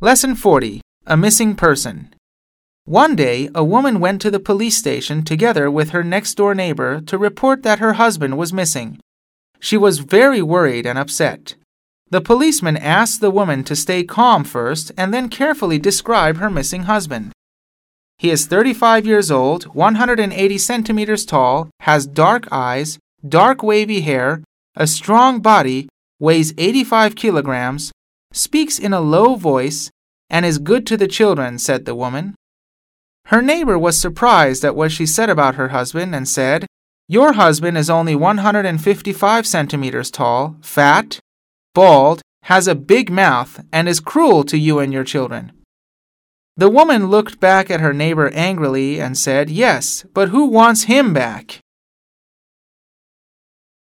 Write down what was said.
Lesson 40. A Missing Person. One day, a woman went to the police station together with her next-door neighbor to report that her husband was missing. She was very worried and upset. The policeman asked the woman to stay calm first and then carefully describe her missing husband. He is 35 years old, 180 centimeters tall, has dark eyes, dark wavy hair, a strong body, weighs 85 kilograms, speaks in a low voice, and is good to the children, said the woman. Her neighbor was surprised at what she said about her husband and said, "Your husband is only 155 centimeters tall, fat, bald, has a big mouth, and is cruel to you and your children." The woman looked back at her neighbor angrily and said, "Yes, but who wants him back?"